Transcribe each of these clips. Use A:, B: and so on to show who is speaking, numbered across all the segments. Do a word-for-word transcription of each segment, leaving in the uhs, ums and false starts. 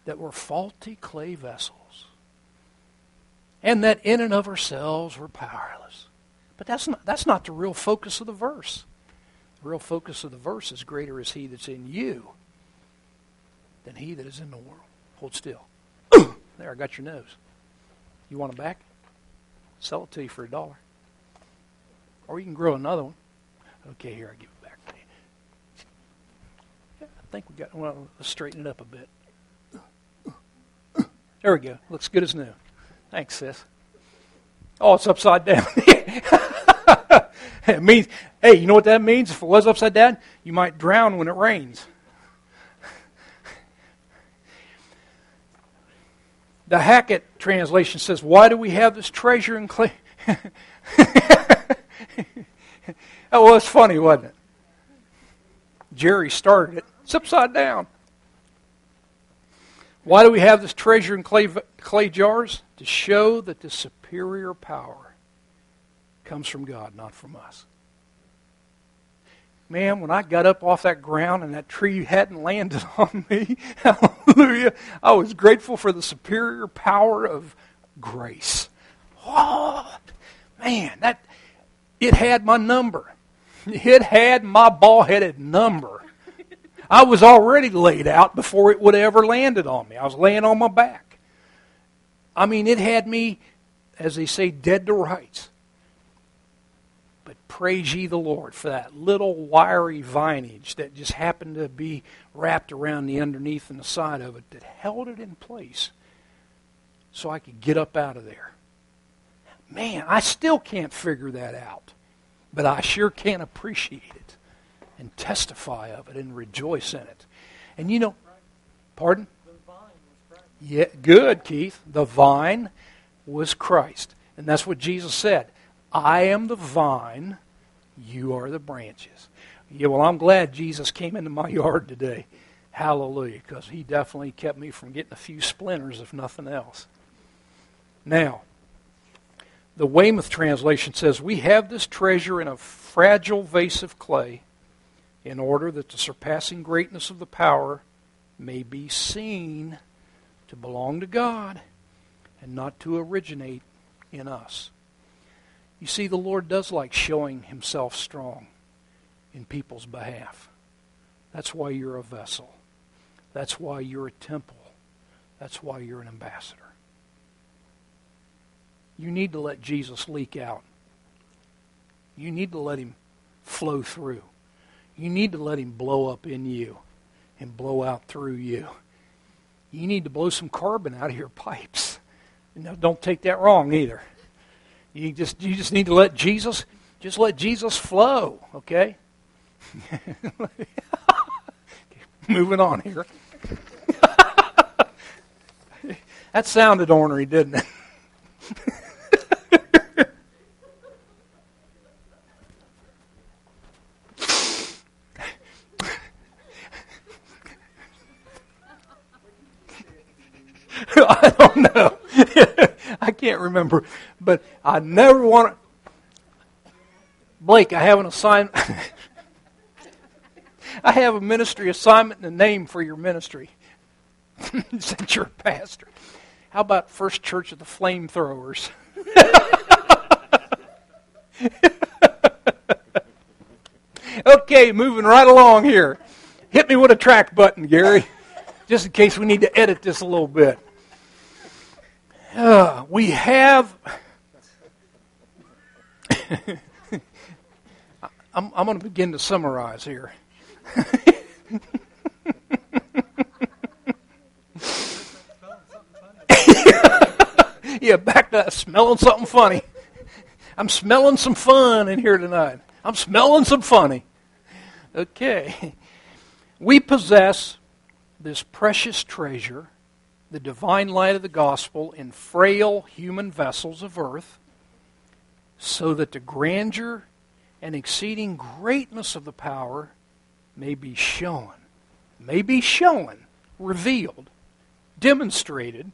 A: that we're faulty clay vessels, and that in and of ourselves we're powerless. But that's not, that's not the real focus of the verse. The real focus of the verse is greater is he that's in you than he that is in the world. Hold still. There, I got your nose. You want it back? Sell it to you for a dollar. Or you can grow another one. Okay, here, I give it back to you. Yeah, I think we got, well, let's straighten it up a bit. There we go. Looks good as new. Thanks, sis. Oh, it's upside down. It means, hey, you know what that means? If it was upside down, you might drown when it rains. The Hackett translation says, why do we have this treasure in clay? Oh, well, it's funny, wasn't it? Jerry started it. It's upside down. Why do we have this treasure in clay, clay jars? To show that the superior power comes from God, not from us. Man, when I got up off that ground and that tree hadn't landed on me, hallelujah, I was grateful for the superior power of grace. Oh, man, that it had my number. It had my ball-headed number. I was already laid out before it would have ever landed on me. I was laying on my back. I mean, it had me, as they say, dead to rights. But praise ye the Lord for that little wiry vinage that just happened to be wrapped around the underneath and the side of it that held it in place so I could get up out of there. Man, I still can't figure that out. But I sure can appreciate it and testify of it and rejoice in it. And you know, pardon?
B: The vine was Christ.
A: Yeah, good, Keith. The vine was Christ. And that's what Jesus said. I am the vine, you are the branches. Yeah, well, I'm glad Jesus came into my yard today. Hallelujah, because he definitely kept me from getting a few splinters, if nothing else. Now, the Weymouth translation says, we have this treasure in a fragile vase of clay in order that the surpassing greatness of the power may be seen to belong to God and not to originate in us. You see, the Lord does like showing himself strong in people's behalf. That's why you're a vessel. That's why you're a temple. That's why you're an ambassador. You need to let Jesus leak out. You need to let him flow through. You need to let him blow up in you and blow out through you. You need to blow some carbon out of your pipes. Now, don't take that wrong either. You just you just need to let Jesus just let Jesus flow, okay? Moving on here. That sounded ornery, didn't it? I don't know. I can't remember. But I never want to... Blake, I have an assignment. I have a ministry assignment and a name for your ministry. Since you're a pastor. How about First Church of the Flamethrowers? Okay, moving right along here. Hit me with a track button, Gary. Just in case we need to edit this a little bit. Uh, we have... I'm, I'm going to begin to summarize here. Yeah, back to smelling something funny. I'm smelling some fun in here tonight. I'm smelling some funny. Okay. We possess this precious treasure, the divine light of the gospel, in frail human vessels of earth, so that the grandeur and exceeding greatness of the power may be shown, may be shown, revealed, demonstrated,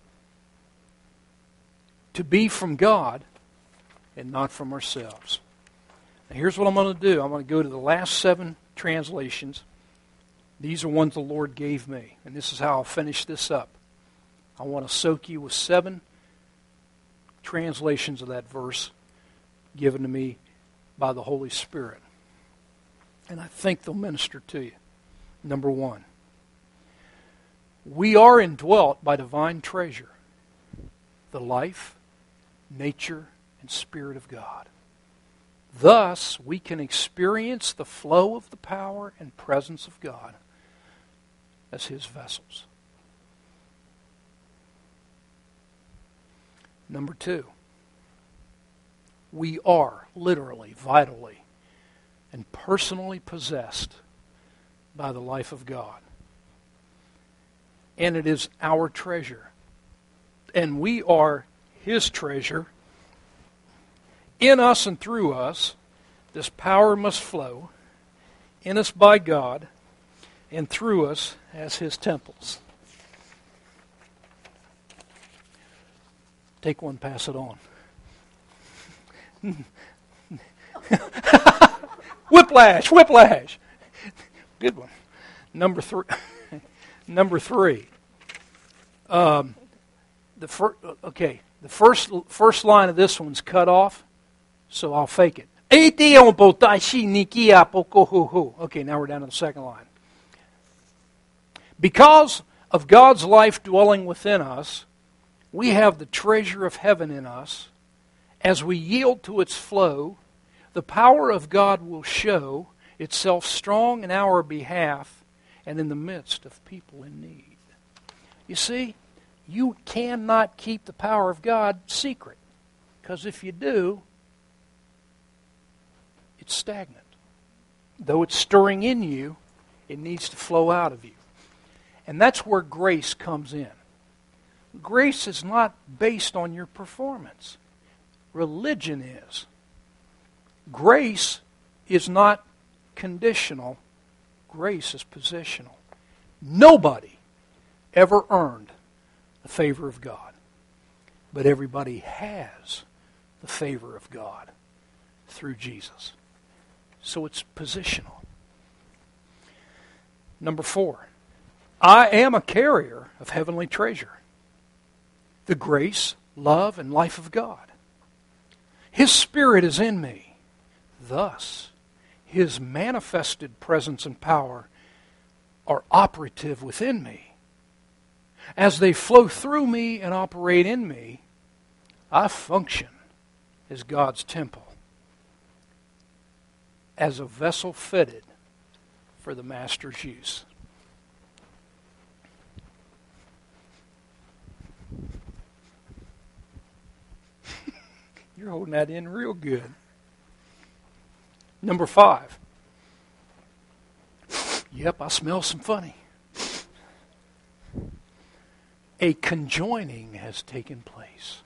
A: to be from God and not from ourselves. Now here's what I'm going to do. I'm going to go to the last seven translations. These are ones the Lord gave me, and this is how I'll finish this up. I want to soak you with seven translations of that verse given to me by the Holy Spirit. And I think they'll minister to you. Number one, we are indwelt by divine treasure, the life, nature, and Spirit of God. Thus, we can experience the flow of the power and presence of God as His vessels. Number two, we are literally, vitally, and personally possessed by the life of God. And it is our treasure. And we are His treasure. In us and through us, this power must flow. In us by God, and through us as His temples. Take one, pass it on. Whiplash, whiplash. Good one. Number three. Number three. Um, the fir- okay, the first first line of this one's cut off, so I'll fake it. Okay, now we're down to the second line. Because of God's life dwelling within us, we have the treasure of heaven in us. As we yield to its flow, the power of God will show itself strong in our behalf and in the midst of people in need. You see, you cannot keep the power of God secret, because if you do, it's stagnant. Though it's stirring in you, it needs to flow out of you. And that's where grace comes in. Grace is not based on your performance. Religion is. Grace is not conditional. Grace is positional. Nobody ever earned the favor of God. But everybody has the favor of God through Jesus. So it's positional. Number four, I am a carrier of heavenly treasure. The grace, love, and life of God. His Spirit is in me. Thus, His manifested presence and power are operative within me. As they flow through me and operate in me, I function as God's temple, as a vessel fitted for the Master's use. You're holding that in real good. Number five. Yep, I smell some funny. A conjoining has taken place.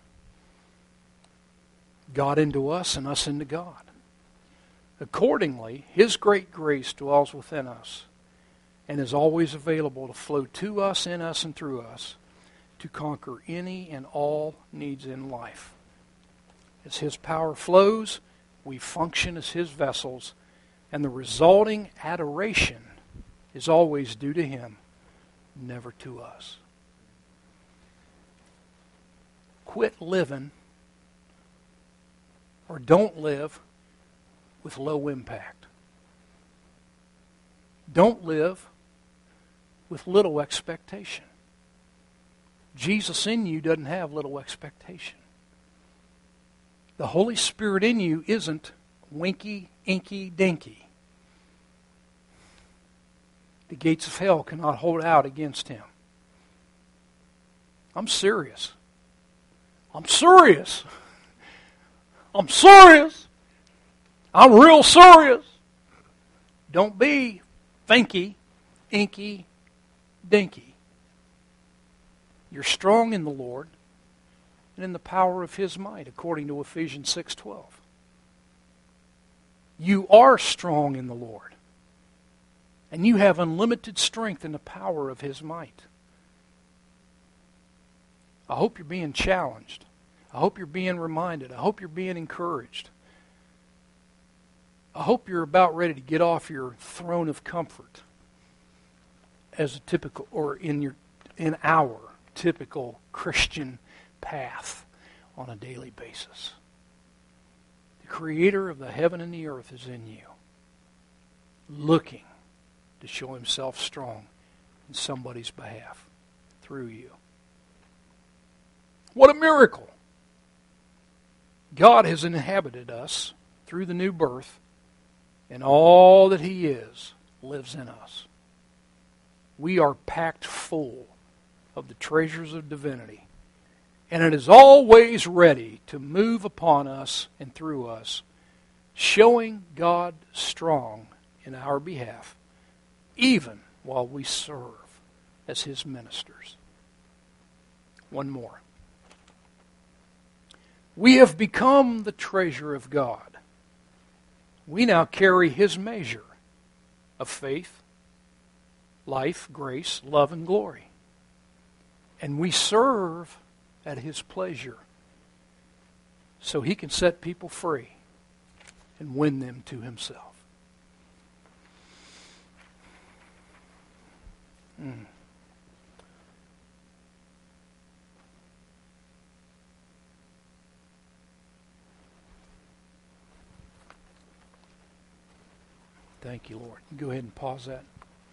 A: God into us and us into God. Accordingly, His great grace dwells within us and is always available to flow to us, in us, and through us to conquer any and all needs in life. As His power flows, we function as His vessels, and the resulting adoration is always due to Him, never to us. Quit living, or don't live, with low impact. Don't live with little expectation. Jesus in you doesn't have little expectation. The Holy Spirit in you isn't winky, inky, dinky. The gates of hell cannot hold out against Him. I'm serious. I'm serious. I'm serious. I'm real serious. Don't be finky, inky, dinky. You're strong in the Lord and in the power of His might, according to Ephesians six twelve. You are strong in the Lord, and you have unlimited strength in the power of His might. I hope you're being challenged. I hope you're being reminded. I hope you're being encouraged. I hope you're about ready to get off your throne of comfort as a typical, or in your in our typical Christian path on a daily basis. The Creator of the heaven and the earth is in you, looking to show Himself strong in somebody's behalf through you. What a miracle! God has inhabited us through the new birth, and all that He is lives in us. We are packed full of the treasures of divinity, and it is always ready to move upon us and through us, showing God strong in our behalf, even while we serve as His ministers. One more. We have become the treasure of God. We now carry His measure of faith, life, grace, love, and glory. And we serve at His pleasure so He can set people free and win them to Himself. Mm. Thank you, Lord. Go ahead and pause that.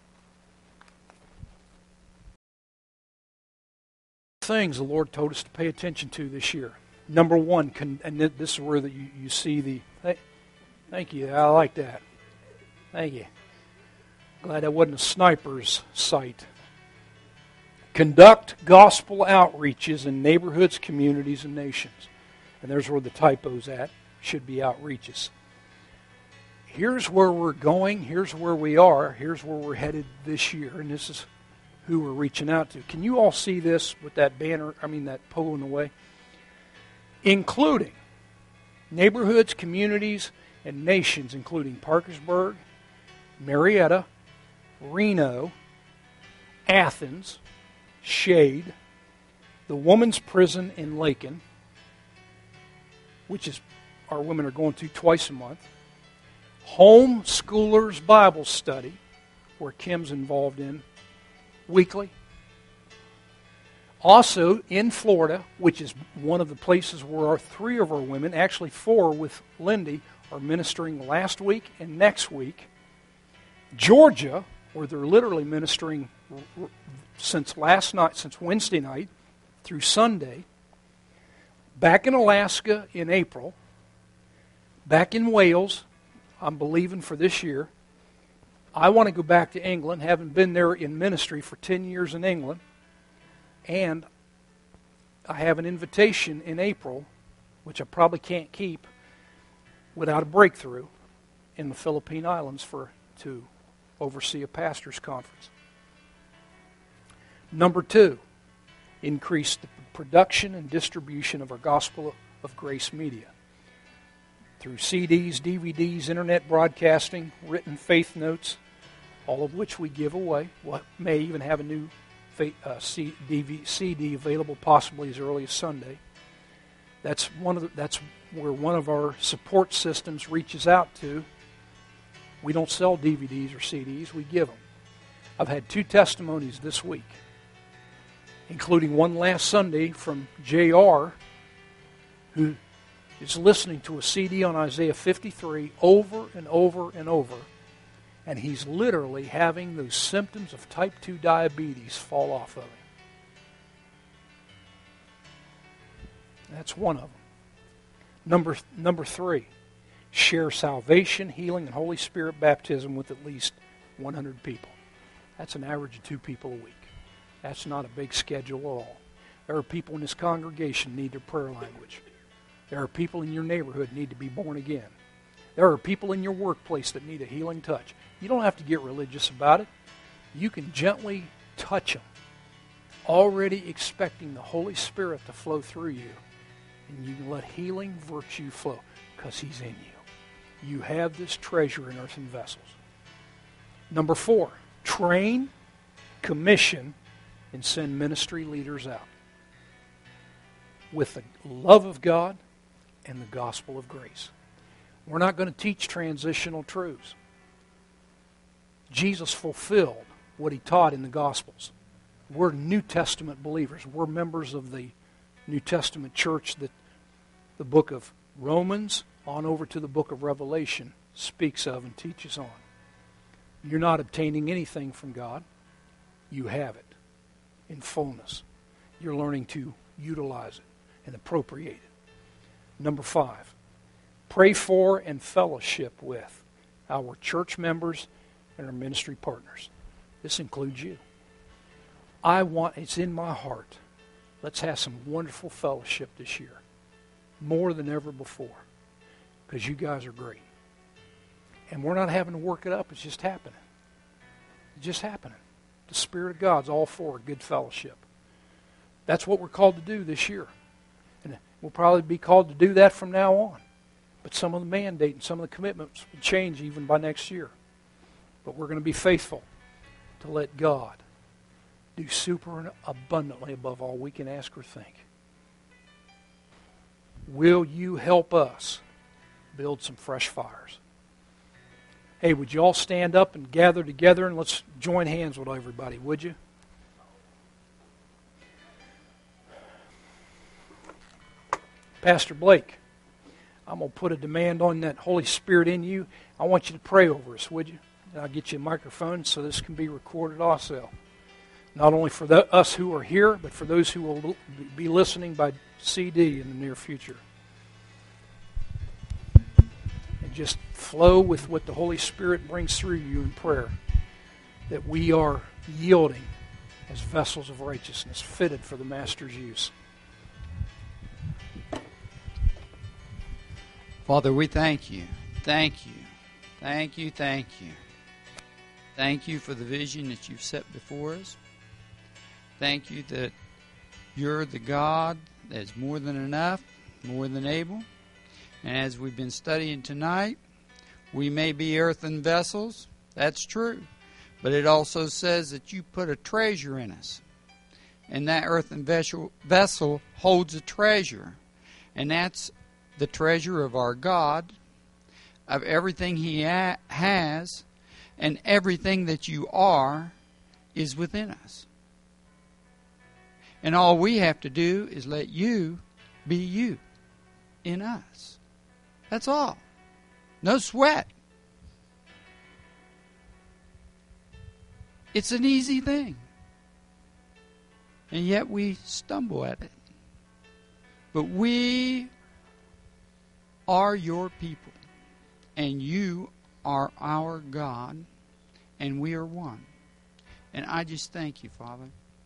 A: Things the Lord told us to pay attention to this year. Number one, con- and this is where the, you, you see the... Hey, thank you. I like that. Thank you. Glad that wasn't a sniper's sight. Conduct gospel outreaches in neighborhoods, communities, and nations. And there's where the typo's at. Should be outreaches. Here's where we're going. Here's where we are. Here's where we're headed this year. And this is who we're reaching out to. Can you all see this with that banner, I mean that pole in the way? Including neighborhoods, communities, and nations, including Parkersburg, Marietta, Reno, Athens, Shade, the women's prison in Lakin, which is our women are going to twice a month, Homeschoolers Bible Study, where Kim's involved in weekly. Also in Florida, which is one of the places where our three of our women, actually four with Lindy, are ministering last week and next week. Georgia, where they're literally ministering since last night, since Wednesday night through Sunday. Back in Alaska in April. Back in Wales, I'm believing for this year. I want to go back to England, having been there in ministry for ten years in England. And I have an invitation in April, which I probably can't keep without a breakthrough, in the Philippine Islands for to oversee a pastor's conference. Number two, increase the production and distribution of our Gospel of Grace media through C Ds, D V Ds, internet broadcasting, written faith notes, all of which we give away. We may even have a new uh, C D available possibly as early as Sunday. That's one of the, that's where one of our support systems reaches out to. We don't sell D V Ds or C Ds, we give them. I've had two testimonies this week, including one last Sunday from J R, who is listening to a C D on Isaiah fifty-three over and over and over, and he's literally having those symptoms of type two diabetes fall off of him. That's one of them. Number, number three, share salvation, healing, and Holy Spirit baptism with at least one hundred people. That's an average of two people a week. That's not a big schedule at all. There are people in this congregation need their prayer language. There are people in your neighborhood need to be born again. There are people in your workplace that need a healing touch. You don't have to get religious about it. You can gently touch them, already expecting the Holy Spirit to flow through you. And you can let healing virtue flow because He's in you. You have this treasure in earthen vessels. Number four, train, commission, and send ministry leaders out with the love of God and the gospel of grace. We're not going to teach transitional truths. Jesus fulfilled what He taught in the Gospels. We're New Testament believers. We're members of the New Testament church that the book of Romans on over to the book of Revelation speaks of and teaches on. You're not obtaining anything from God. You have it in fullness. You're learning to utilize it and appropriate it. Number five, pray for and fellowship with our church members and our ministry partners. This includes you. I want, it's in my heart, let's have some wonderful fellowship this year. More than ever before. Because you guys are great. And we're not having to work it up, it's just happening. It's just happening. The Spirit of God's all for good fellowship. That's what we're called to do this year. And we'll probably be called to do that from now on. But some of the mandate and some of the commitments will change even by next year. But we're going to be faithful to let God do super and abundantly above all we can ask or think. Will you help us build some fresh fires? Hey, would you all stand up and gather together and let's join hands with everybody, would you? Pastor Blake, I'm going to put a demand on that Holy Spirit in you. I want you to pray over us, would you? And I'll get you a microphone so this can be recorded also. Not only for the, us who are here, but for those who will be listening by C D in the near future. And just flow with what the Holy Spirit brings through you in prayer. That we are yielding as vessels of righteousness, fitted for the Master's use.
B: Father, we thank you. Thank you. Thank you, thank you. Thank you for the vision that you've set before us. Thank you that you're the God that's more than enough, more than able. And as we've been studying tonight, we may be earthen vessels. That's true. But it also says that you put a treasure in us. And that earthen vessel, vessel holds a treasure. And that's the treasure of our God, of everything He ha- has, and everything that you are is within us. And all we have to do is let you be you in us. That's all. No sweat. It's an easy thing. And yet we stumble at it. But we are your people. And you are our God. And we are one. And I just thank you, Father.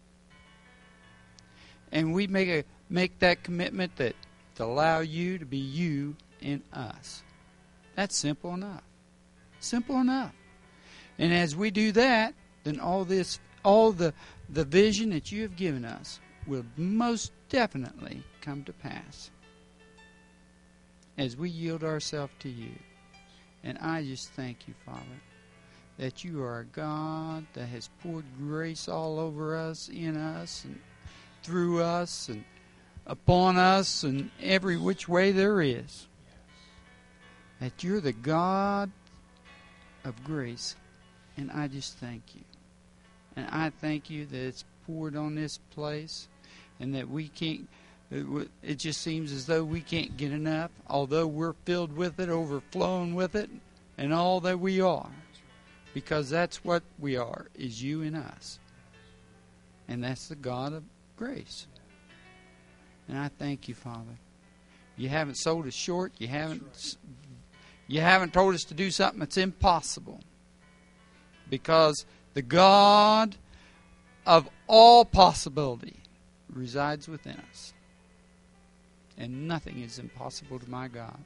B: And we make a make that commitment that to allow you to be you in us. That's simple enough. Simple enough. And as we do that, then all this, all the the vision that you have given us will most definitely come to pass. As we yield ourselves to you. And I just thank you, Father, that you are a God that has poured grace all over us, in us, and through us, and upon us, and every which way there is. That you're the God of grace. And I just thank you. And I thank you that it's poured on this place, and that we can't, it just seems as though we can't get enough, although we're filled with it, overflowing with it, and all that we are. Because that's what we are, is you in us. And that's the God of grace. And I thank you, Father. You haven't sold us short. You haven't, you haven't told us to do something that's impossible. Because the God of all possibility resides within us. And nothing is impossible to my God.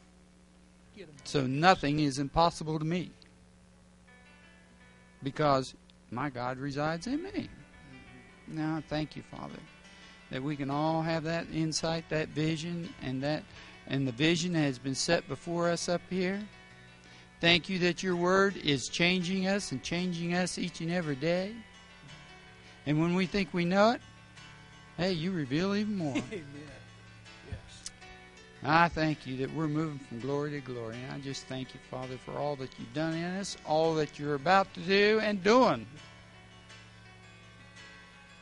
B: So nothing is impossible to me. Because my God resides in me. Now, thank you, Father, that we can all have that insight, that vision, and that, and the vision that has been set before us up here. Thank you that your word is changing us and changing us each and every day. And when we think we know it, hey, you reveal even more.
A: Amen. Yes.
B: I thank you that we're moving from glory to glory. And I just thank you, Father, for all that you've done in us, all that you're about to do and doing.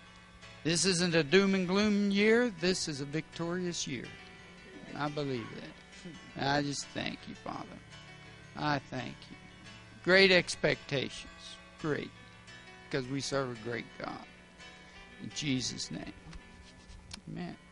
B: This isn't a doom and gloom year. This is a victorious year. I believe that. I just thank you, Father. I thank you. Great expectations. Great. Because we serve a great God. In Jesus' name. Amen.